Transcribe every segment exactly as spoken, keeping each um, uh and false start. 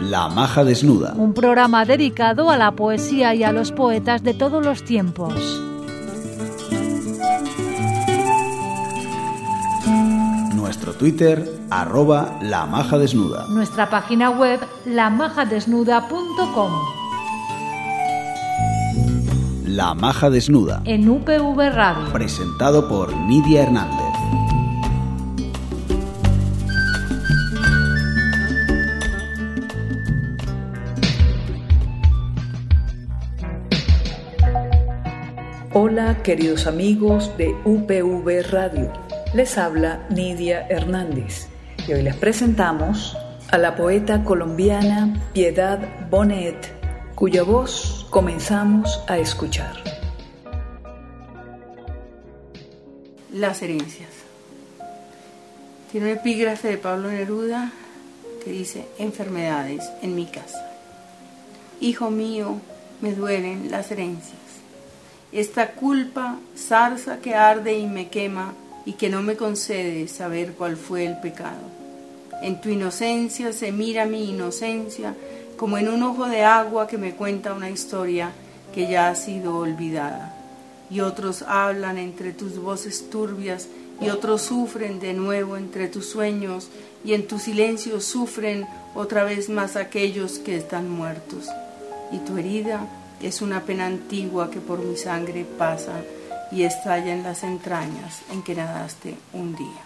La Maja Desnuda. Un programa dedicado a la poesía y a los poetas de todos los tiempos. Nuestro Twitter, arroba La Maja Desnuda. Nuestra página web, la maja desnuda punto com. La Maja Desnuda. En U P V Radio. Presentado por Nidia Hernández. Hola queridos amigos de U P V Radio, les habla Nidia Hernández y hoy les presentamos a la poeta colombiana Piedad Bonet, cuya voz comenzamos a escuchar. Las herencias. Tiene un epígrafe de Pablo Neruda que dice: enfermedades en mi casa. Hijo mío, me duelen las herencias. Esta culpa, zarza que arde y me quema y que no me concede saber cuál fue el pecado. En tu inocencia se mira mi inocencia como en un ojo de agua que me cuenta una historia que ya ha sido olvidada. Y otros hablan entre tus voces turbias y otros sufren de nuevo entre tus sueños y en tu silencio sufren otra vez más aquellos que están muertos. Y tu herida es una pena antigua que por mi sangre pasa y estalla en las entrañas en que nadaste un día.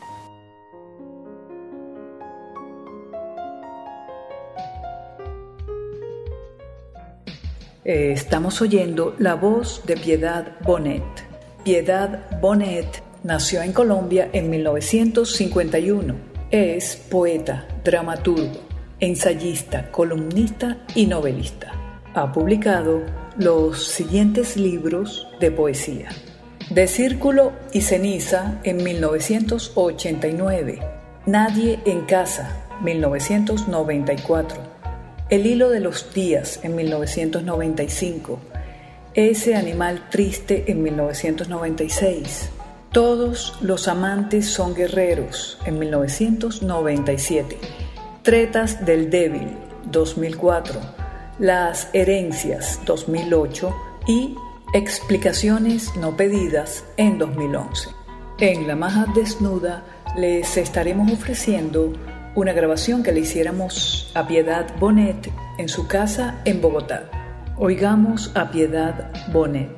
Eh, estamos oyendo la voz de Piedad Bonet. Piedad Bonet nació en Colombia en mil novecientos cincuenta y uno. Es poeta, dramaturgo, ensayista, columnista y novelista. Ha publicado los siguientes libros de poesía: De Círculo y Ceniza en mil novecientos ochenta y nueve, Nadie en Casa mil novecientos noventa y cuatro, El Hilo de los Días en mil novecientos noventa y cinco, Ese Animal Triste en mil novecientos noventa y seis, Todos los Amantes Son Guerreros en mil novecientos noventa y siete, Tretas del Débil dos mil cuatro, Las Herencias dos mil ocho y Explicaciones no pedidas en dos mil once. En La Maja Desnuda les estaremos ofreciendo una grabación que le hiciéramos a Piedad Bonet en su casa en Bogotá. Oigamos a Piedad Bonet.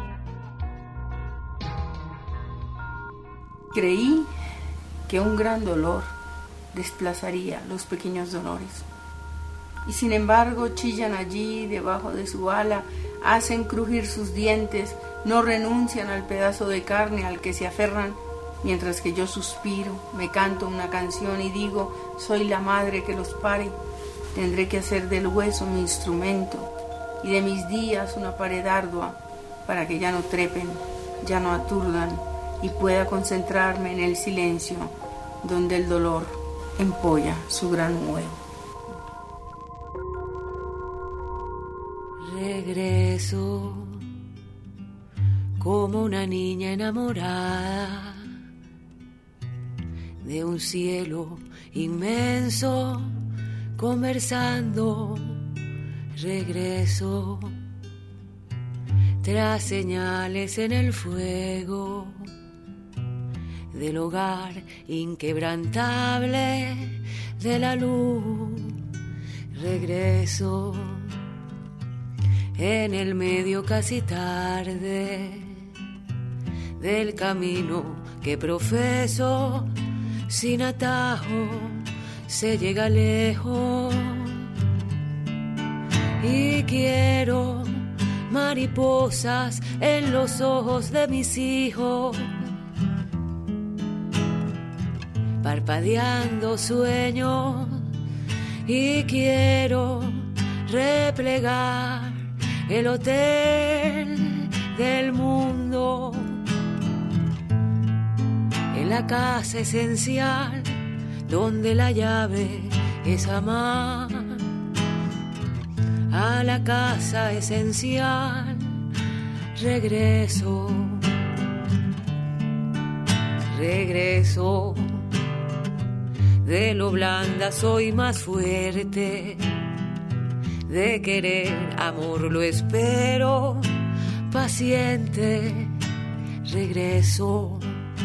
Creí que un gran dolor desplazaría los pequeños dolores. Y sin embargo chillan allí debajo de su ala, hacen crujir sus dientes, no renuncian al pedazo de carne al que se aferran, mientras que yo suspiro, me canto una canción y digo: soy la madre que los pare, tendré que hacer del hueso mi instrumento y de mis días una pared ardua para que ya no trepen, ya no aturdan y pueda concentrarme en el silencio donde el dolor empolla su gran huevo. Regreso como una niña enamorada de un cielo inmenso, conversando. Regreso tras señales en el fuego del hogar inquebrantable de la luz. Regreso en el medio casi tarde del camino que profeso, sin atajo se llega lejos. Y quiero mariposas en los ojos de mis hijos, parpadeando sueños. Y quiero replegar el hotel del mundo en la casa esencial donde la llave es amar. A la casa esencial regreso, regreso de lo blanda soy más fuerte, de querer amor lo espero, paciente regreso,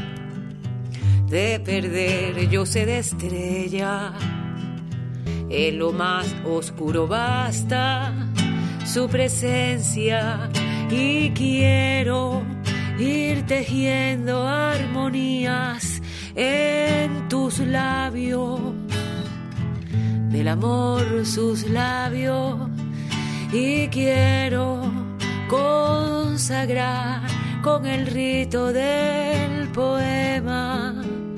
de perder yo sé de estrella, en lo más oscuro basta su presencia y quiero ir tejiendo armonías en tus labios, del amor sus labios, y quiero consagrar con el rito del poema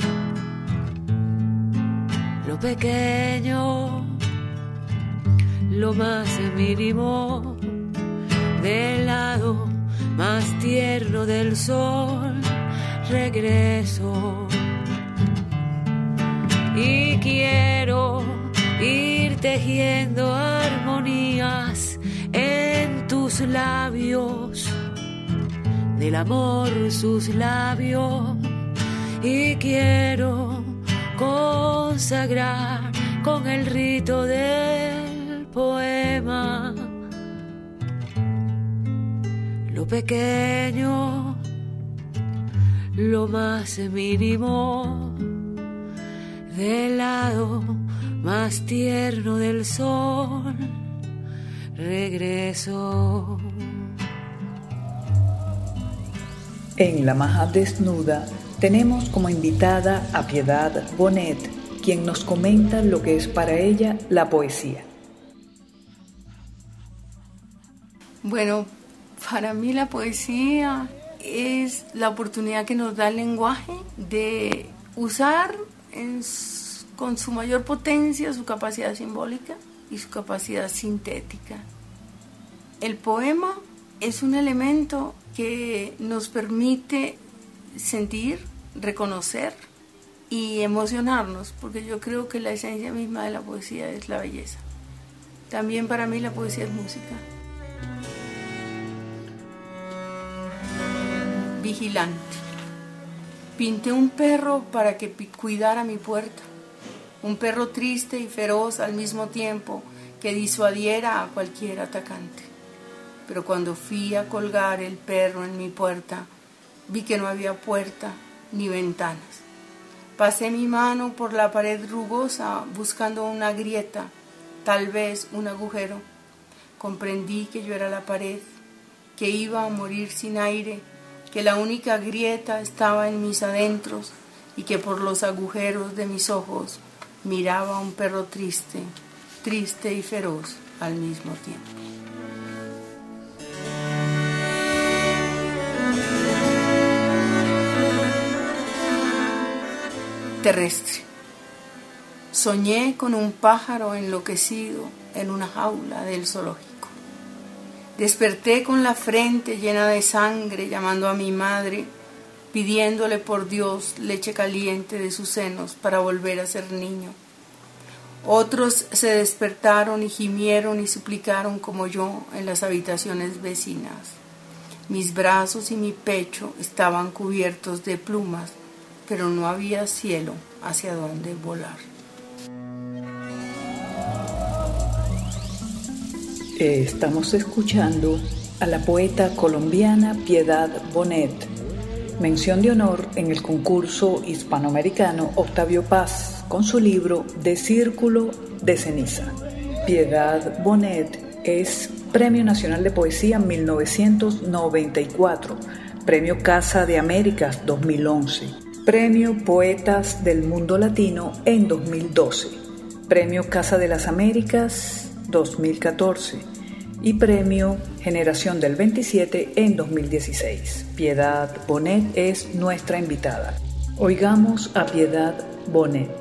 lo pequeño, lo más mínimo, del lado más tierno del sol regreso. Y quiero ir tejiendo armonías en tus labios, del amor sus labios, y quiero consagrar con el rito del poema lo pequeño, lo más mínimo, del lado más tierno del sol regreso. En La Maja Desnuda tenemos como invitada a Piedad Bonet, quien nos comenta lo que es para ella la poesía. Bueno, para mí la poesía es la oportunidad que nos da el lenguaje de usar en, con su mayor potencia su capacidad simbólica y su capacidad sintética. El poema es un elemento que nos permite sentir, reconocer y emocionarnos, porque yo creo que la esencia misma de la poesía es la belleza. También para mí la poesía es música. Vigilante. Pinté un perro para que cuidara mi puerta, un perro triste y feroz al mismo tiempo que disuadiera a cualquier atacante. Pero cuando fui a colgar el perro en mi puerta, vi que no había puerta ni ventanas. Pasé mi mano por la pared rugosa buscando una grieta, tal vez un agujero. Comprendí que yo era la pared, que iba a morir sin aire, que la única grieta estaba en mis adentros y que por los agujeros de mis ojos miraba a un perro triste, triste y feroz al mismo tiempo. Terrestre. Soñé con un pájaro enloquecido en una jaula del zoológico. Desperté con la frente llena de sangre, llamando a mi madre, pidiéndole por Dios leche caliente de sus senos para volver a ser niño. Otros se despertaron y gimieron y suplicaron como yo en las habitaciones vecinas. Mis brazos y mi pecho estaban cubiertos de plumas, pero no había cielo hacia donde volar. Estamos escuchando a la poeta colombiana Piedad Bonet, mención de honor en el concurso hispanoamericano Octavio Paz con su libro De Círculo de Ceniza. Piedad Bonet es Premio Nacional de Poesía mil novecientos noventa y cuatro, Premio Casa de Américas dos mil once, Premio Poetas del Mundo Latino en dos mil doce, Premio Casa de las Américas dos mil catorce y Premio Generación del veintisiete en dos mil dieciséis. Piedad Bonet es nuestra invitada. Oigamos a Piedad Bonet.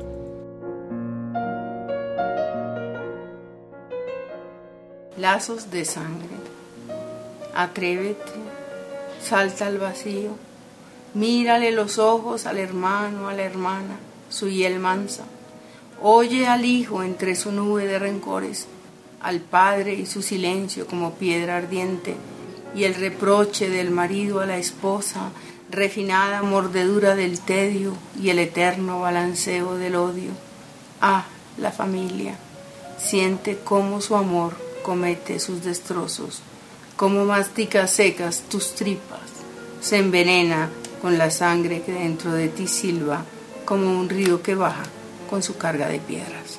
Lazos de sangre. Atrévete, salta al vacío, mírale los ojos al hermano, a la hermana, su hiel mansa. Oye al hijo entre su nube de rencores, al padre y su silencio como piedra ardiente, y el reproche del marido a la esposa refinada mordedura del tedio y el eterno balanceo del odio. Ah, la familia, siente cómo su amor comete sus destrozos, cómo mastica secas tus tripas, se envenena con la sangre que dentro de ti silba como un río que baja con su carga de piedras.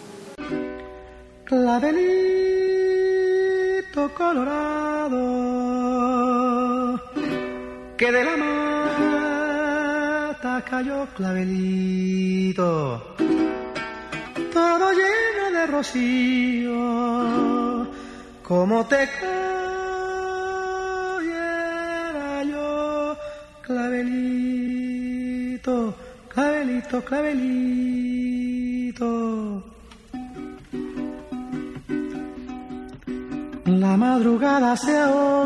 Clavelito colorado, que de la mata cayó clavelito, todo lleno de rocío, como te cogiera yo, clavelito, clavelito, clavelito. La madrugada se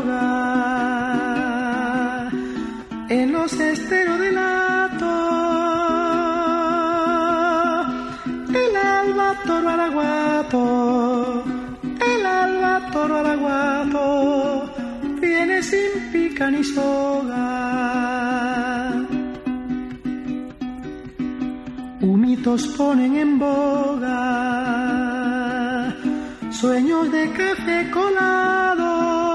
ahoga en los esteros del hato, el alba toro araguato, el alba toro araguato, viene sin pica ni soga. Humitos ponen en boga sueños de café colado,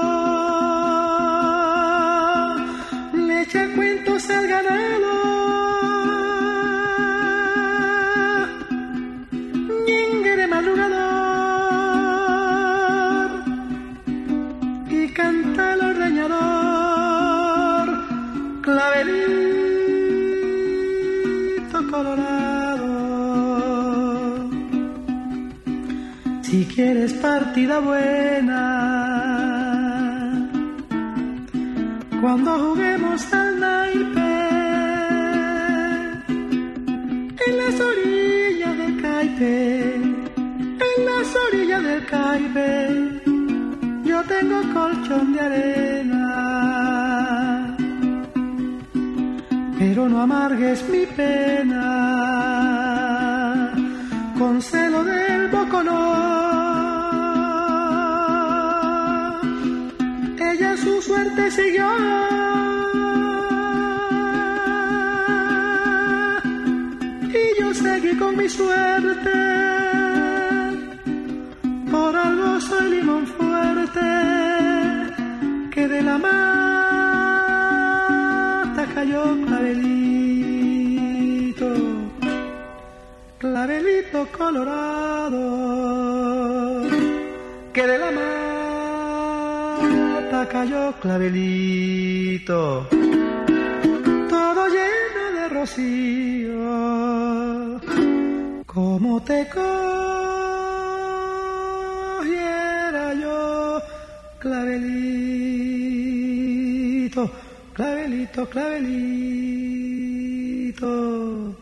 le echa cuentos al ganado, ñengere madrugador, y canta el ordeñador, clavelito colorado. Si quieres partida buena, cuando juguemos al naipe, en las orillas del Caipe, en las orillas del Caipe, yo tengo colchón de arena, pero no amargues mi pena con celo del boconó. Ella su suerte siguió, y yo seguí con mi suerte. Por algo soy limón fuerte, que de la mata cayó clavelito, clavelito colorado, que de la mata cayó clavelito, todo lleno de rocío, como te cogiera yo, clavelito, clavelito, clavelito.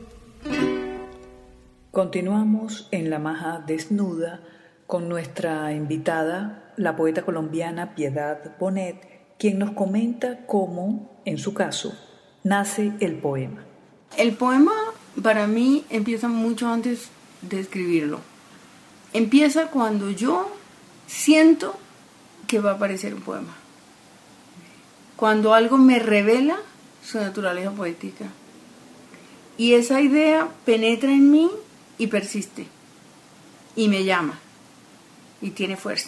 Continuamos en La Maja Desnuda con nuestra invitada, la poeta colombiana Piedad Bonet, quien nos comenta cómo, en su caso, nace el poema. El poema para mí empieza mucho antes de escribirlo. Empieza cuando yo siento que va a aparecer un poema. Cuando algo me revela su naturaleza poética. Y esa idea penetra en mí y persiste. Y me llama. Y tiene fuerza.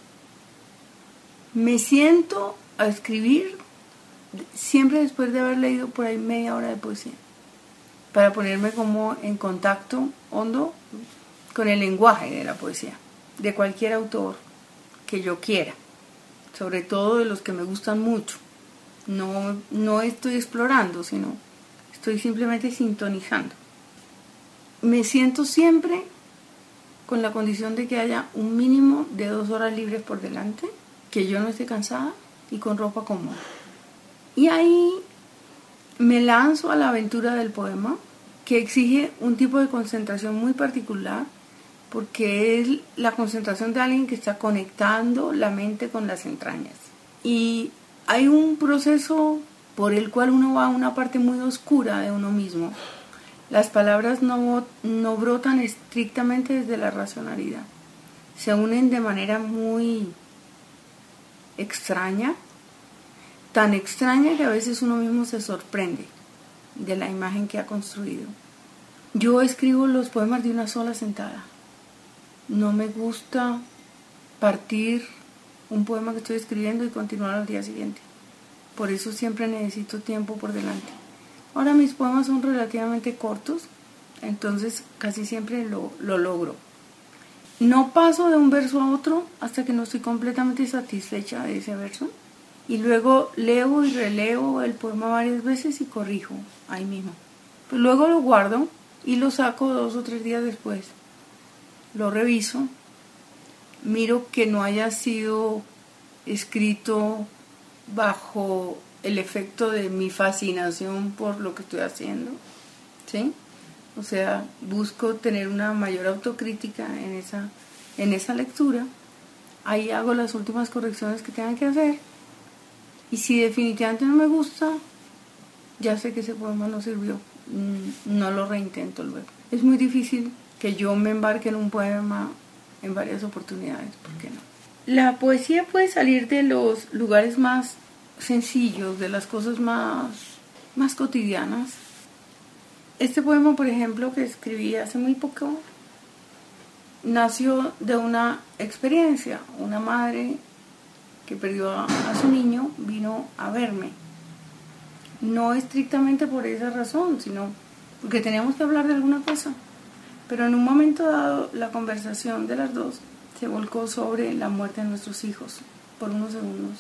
Me siento a escribir siempre después de haber leído por ahí media hora de poesía, para ponerme como en contacto hondo con el lenguaje de la poesía, de cualquier autor que yo quiera, sobre todo de los que me gustan mucho. No, no estoy explorando, sino estoy simplemente sintonizando. Me siento siempre con la condición de que haya un mínimo de dos horas libres por delante, que yo no esté cansada y con ropa cómoda. Y ahí me lanzo a la aventura del poema, que exige un tipo de concentración muy particular, porque es la concentración de alguien que está conectando la mente con las entrañas. Y hay un proceso por el cual uno va a una parte muy oscura de uno mismo. Las palabras no, no brotan estrictamente desde la racionalidad. Se unen de manera muy extraña, tan extraña que a veces uno mismo se sorprende de la imagen que ha construido. Yo escribo los poemas de una sola sentada. No me gusta partir un poema que estoy escribiendo y continuar al día siguiente. Por eso siempre necesito tiempo por delante. Ahora mis poemas son relativamente cortos, entonces casi siempre lo, lo logro. No paso de un verso a otro hasta que no estoy completamente satisfecha de ese verso. Y luego leo y releo el poema varias veces y corrijo ahí mismo. Pues luego lo guardo y lo saco dos o tres días después. Lo reviso, miro que no haya sido escrito bajo el efecto de mi fascinación por lo que estoy haciendo, ¿sí? O sea, busco tener una mayor autocrítica en esa, en esa lectura. Ahí hago las últimas correcciones que tengan que hacer. Y si definitivamente no me gusta, ya sé que ese poema no sirvió. No lo reintento luego. Es muy difícil que yo me embarque en un poema en varias oportunidades. ¿Por qué no? La poesía puede salir de los lugares más sencillos, de las cosas más, más cotidianas. Este poema, por ejemplo, que escribí hace muy poco, nació de una experiencia. Una madre que perdió a, a su niño vino a verme. No estrictamente por esa razón, sino porque teníamos que hablar de alguna cosa. Pero en un momento dado, la conversación de las dos se volcó sobre la muerte de nuestros hijos por unos segundos.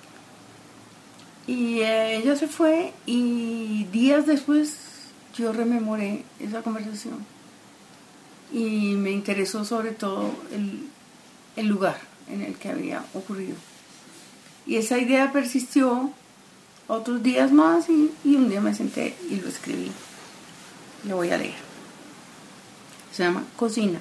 Y eh, ella se fue y días después yo rememoré esa conversación. Y me interesó sobre todo el, el lugar en el que había ocurrido. Y esa idea persistió otros días más y, y un día me senté y lo escribí. Lo voy a leer. Se llama Cocina.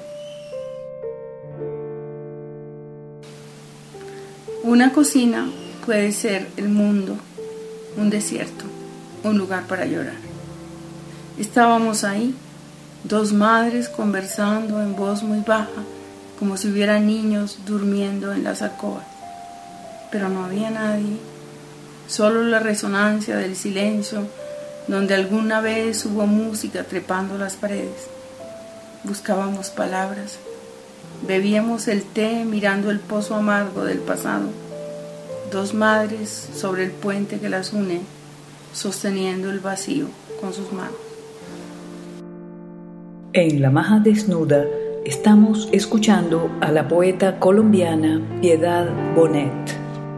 Una cocina puede ser el mundo, un desierto, un lugar para llorar. Estábamos ahí, dos madres conversando en voz muy baja, como si hubiera niños durmiendo en las alcobas. Pero no había nadie, solo la resonancia del silencio, donde alguna vez hubo música trepando las paredes. Buscábamos palabras, bebíamos el té mirando el pozo amargo del pasado, dos madres sobre el puente que las une, sosteniendo el vacío con sus manos. En La Maja Desnuda estamos escuchando a la poeta colombiana Piedad Bonet.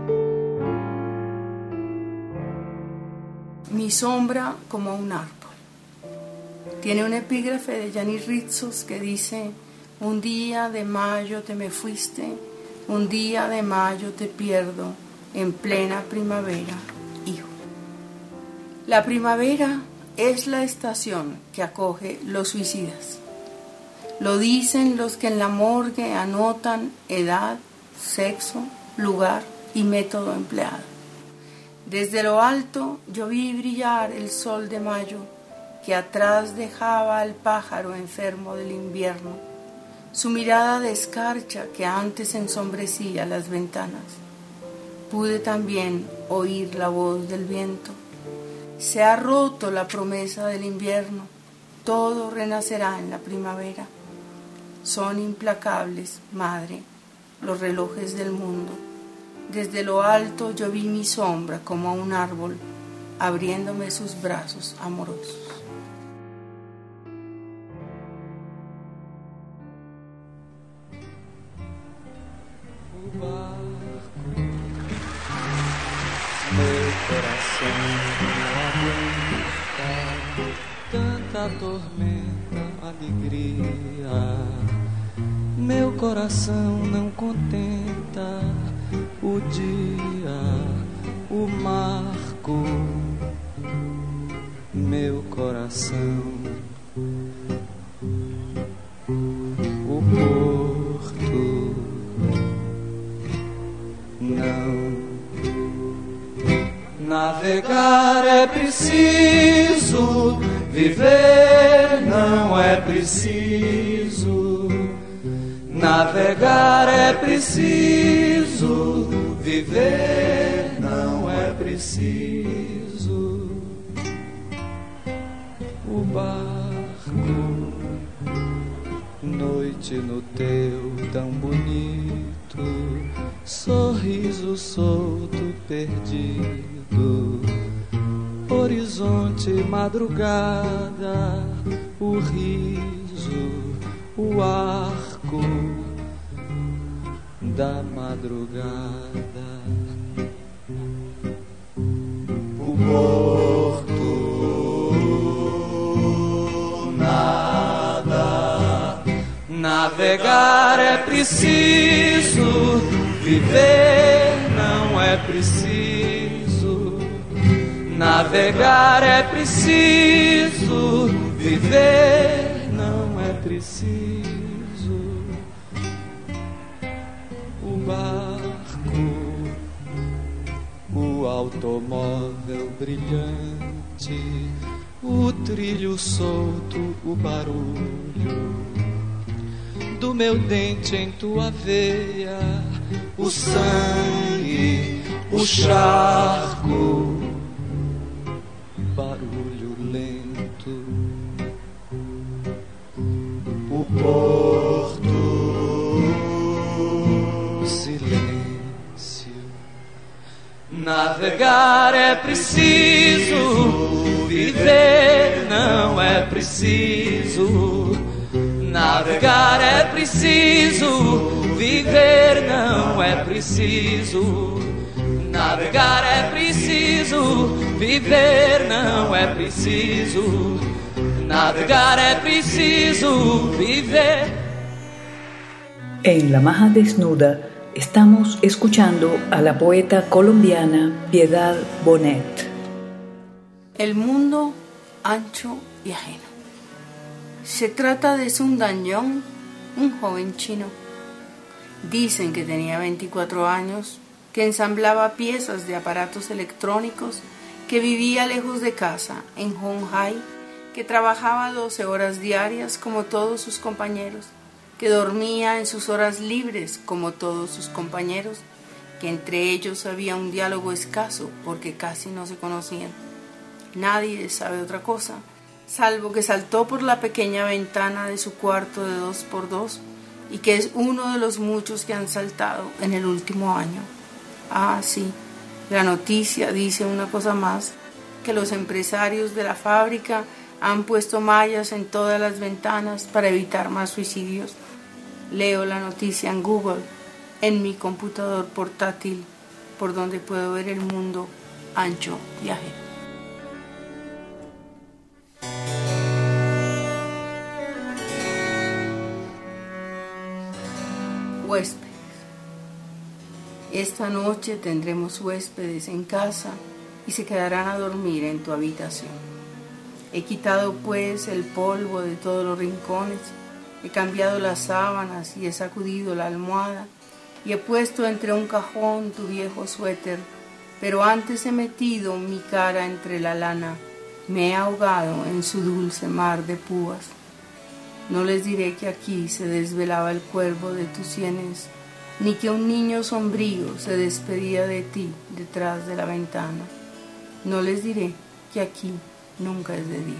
Mi sombra como un árbol. Tiene un epígrafe de Yanis Ritsos que dice: un día de mayo te me fuiste, un día de mayo te pierdo, en plena primavera, hijo. La primavera es la estación que acoge los suicidas. Lo dicen los que en la morgue anotan edad, sexo, lugar y método empleado. Desde lo alto yo vi brillar el sol de mayo, que atrás dejaba al pájaro enfermo del invierno, su mirada de escarcha que antes ensombrecía las ventanas. Pude también oír la voz del viento. Se ha roto la promesa del invierno, todo renacerá en la primavera. Son implacables, madre, los relojes del mundo. Desde lo alto yo vi mi sombra como un árbol, abriéndome sus brazos amorosos. Tanta tormenta, alegria, meu coração não contenta o dia, o marco, meu coração, o porto, não. Navegar é preciso, viver não é preciso. Navegar é preciso, viver não é preciso. preciso o barco, noite no teu tão bonito sorriso solto perdido, horizonte madrugada, o riso, o arco da madrugada, o porto nada, navegar é preciso, viver não é preciso, navegar é preciso, viver não é preciso. O barco, o automóvel brilhante, o trilho solto, o barulho do meu dente em tua veia, o sangue, o charco, barulho lento, o porto, silêncio. Navegar é preciso, viver não é preciso. Navegar é preciso, viver não é preciso. Navegar é preciso, viver não é preciso. Navegar é preciso, viver. En La Maja Desnuda estamos escuchando a la poeta colombiana Piedad Bonet. El mundo ancho y ajeno. Se trata de Sun Dan-yong, un joven chino. Dicen que tenía veinticuatro años, que ensamblaba piezas de aparatos electrónicos, que vivía lejos de casa, en Hong-hai, que trabajaba doce horas diarias como todos sus compañeros, que dormía en sus horas libres como todos sus compañeros, que entre ellos había un diálogo escaso porque casi no se conocían. Nadie sabe otra cosa, salvo que saltó por la pequeña ventana de su cuarto de dos por dos y que es uno de los muchos que han saltado en el último año. Ah, sí, la noticia dice una cosa más, que los empresarios de la fábrica han puesto mallas en todas las ventanas para evitar más suicidios. Leo la noticia en Google, en mi computador portátil, por donde puedo ver el mundo ancho y ajeno. Huéspedes. Esta noche tendremos huéspedes en casa y se quedarán a dormir en tu habitación. He quitado pues el polvo de todos los rincones, he cambiado las sábanas y he sacudido la almohada y he puesto entre un cajón tu viejo suéter, pero antes he metido mi cara entre la lana, me he ahogado en su dulce mar de púas. No les diré que aquí se desvelaba el cuervo de tus sienes, ni que un niño sombrío se despedía de ti detrás de la ventana. No les diré que aquí nunca es de día.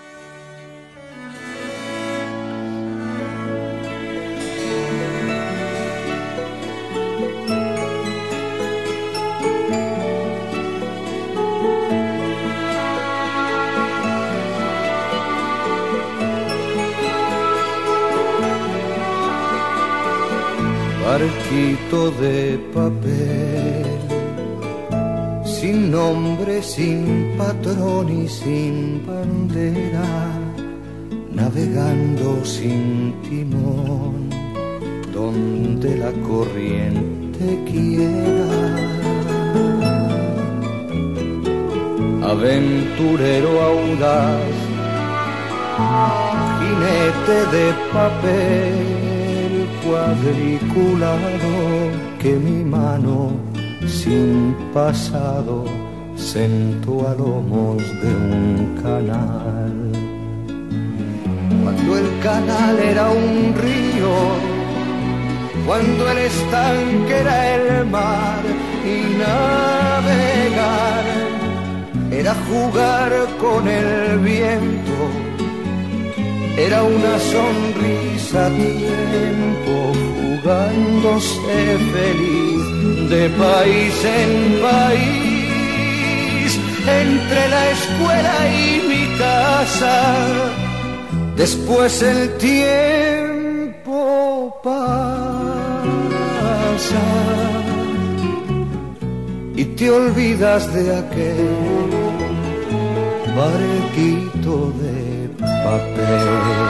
Barquito de papel, sin nombre, sin patrón y sin bandera, navegando sin timón, donde la corriente quiera. Aventurero audaz, jinete de papel, cuadriculado, que mi mano sin pasado sentó a lomos de un canal. Cuando el canal era un río, cuando el estanque era el mar, y navegar era jugar con el viento, era una sonrisa a tiempo, jugándose feliz de país en país, entre la escuela y mi casa. Después el tiempo pasa y te olvidas de aquel barquito de papel.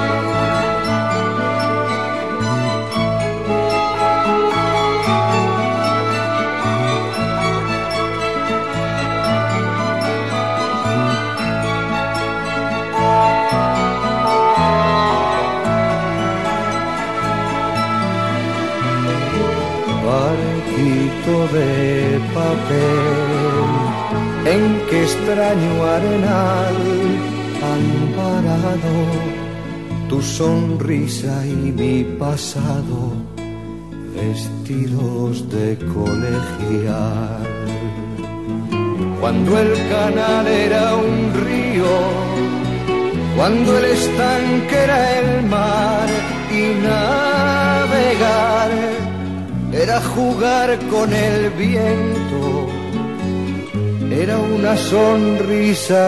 Barquito de papel, en que extraño arenal han parado tu sonrisa y mi pasado, vestidos de colegial. Cuando el canal era un río, cuando el estanque era el mar y navegar era jugar con el viento, era una sonrisa a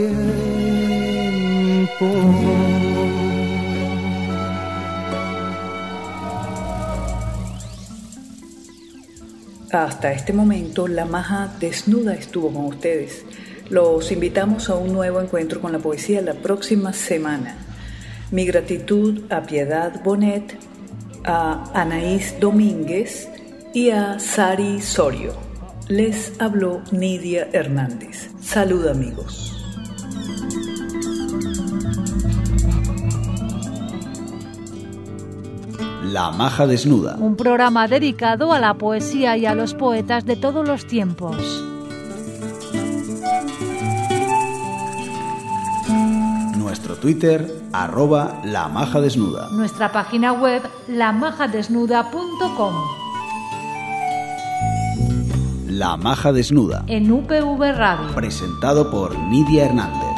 tiempo. Hasta este momento, La Maja Desnuda estuvo con ustedes. Los invitamos a un nuevo encuentro con la poesía la próxima semana. Mi gratitud a Piedad Bonet, a Anaís Domínguez y a Sari Sorio. Les habló Nidia Hernández. Salud, amigos. La Maja Desnuda. Un programa dedicado a la poesía y a los poetas de todos los tiempos. Nuestro Twitter, arroba La Maja Desnuda. Nuestra página web, la maja desnuda punto com. La Maja Desnuda. En U P V Radio. Presentado por Nidia Hernández.